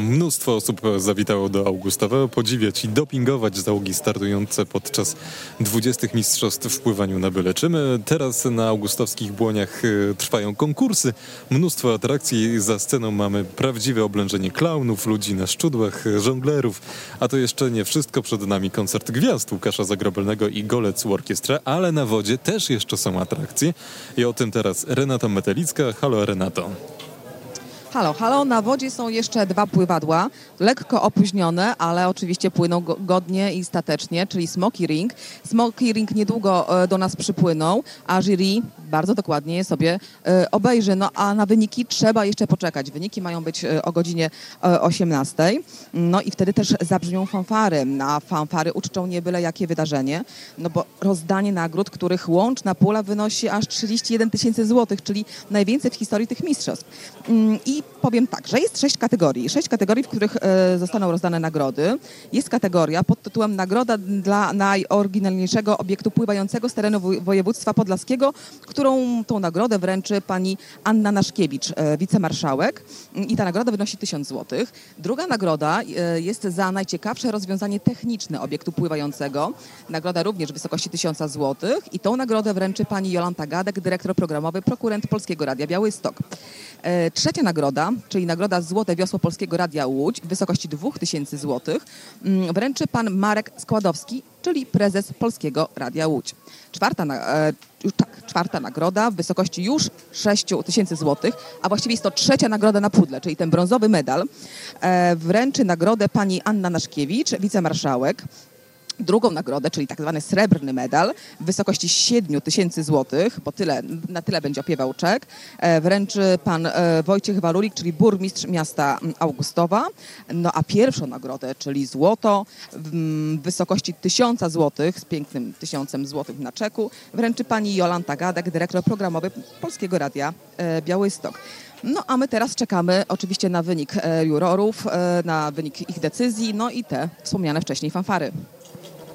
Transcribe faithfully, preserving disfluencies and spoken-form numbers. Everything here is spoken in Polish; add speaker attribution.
Speaker 1: Mnóstwo osób zawitało do Augustowa podziwiać i dopingować załogi startujące podczas dwudziestych mistrzostw w pływaniu na byle czym. Teraz na augustowskich błoniach trwają konkursy, mnóstwo atrakcji. Za sceną mamy prawdziwe oblężenie klaunów, ludzi na szczudłach, żonglerów. A to jeszcze nie wszystko. Przed nami koncert gwiazd Łukasza Zagrobelnego i Golec Orkiestra, ale na wodzie też jeszcze są atrakcje. I o tym teraz Renata Metelicka. Halo Renato.
Speaker 2: Halo, halo. Na wodzie są jeszcze dwa pływadła, lekko opóźnione, ale oczywiście płyną go- godnie i statecznie, czyli Smoky Ring. Smoky Ring niedługo e, do nas przypłyną, a jury bardzo dokładnie je sobie e, obejrzy. No a na wyniki trzeba jeszcze poczekać. Wyniki mają być e, o godzinie e, osiemnastej. No i wtedy też zabrzmią fanfary. A fanfary uczczą nie byle jakie wydarzenie, no bo rozdanie nagród, których łączna pula wynosi aż trzydzieści jeden tysięcy złotych, czyli najwięcej w historii tych mistrzostw. Mm, I powiem tak, że jest sześć kategorii. Sześć kategorii, w których e, zostaną rozdane nagrody. Jest kategoria pod tytułem Nagroda dla najoryginalniejszego obiektu pływającego z terenu woj- województwa podlaskiego, którą tą nagrodę wręczy pani Anna Naszkiewicz, e, wicemarszałek. I ta nagroda wynosi tysiąc złotych. Druga nagroda e, jest za najciekawsze rozwiązanie techniczne obiektu pływającego. Nagroda również w wysokości tysiąc złotych. I tą nagrodę wręczy pani Jolanta Gadek, dyrektor programowy, prokurent Polskiego Radia Białystok. E, Trzecia nagroda, czyli nagroda Złote Wiosło Polskiego Radia Łódź w wysokości dwa tysiące złotych, mm, wręczy pan Marek Składowski, czyli prezes Polskiego Radia Łódź. Czwarta, na, e, już, tak, czwarta nagroda w wysokości już sześć tysięcy złotych, a właściwie jest to trzecia nagroda na pudle, czyli ten brązowy medal, e, wręczy nagrodę pani Anna Naszkiewicz, wicemarszałek. Drugą nagrodę, czyli tak zwany srebrny medal w wysokości siedem tysięcy złotych, bo tyle, na tyle będzie opiewał czek, e, wręczy pan e, Wojciech Walulik, czyli burmistrz miasta Augustowa. No a pierwszą nagrodę, czyli złoto w m, wysokości tysiąc złotych, z pięknym tysiącem złotych na czeku, wręczy pani Jolanta Gadek, dyrektor programowy Polskiego Radia e, Białystok. No a my teraz czekamy oczywiście na wynik e, jurorów, e, na wynik ich decyzji, no i te wspomniane wcześniej fanfary.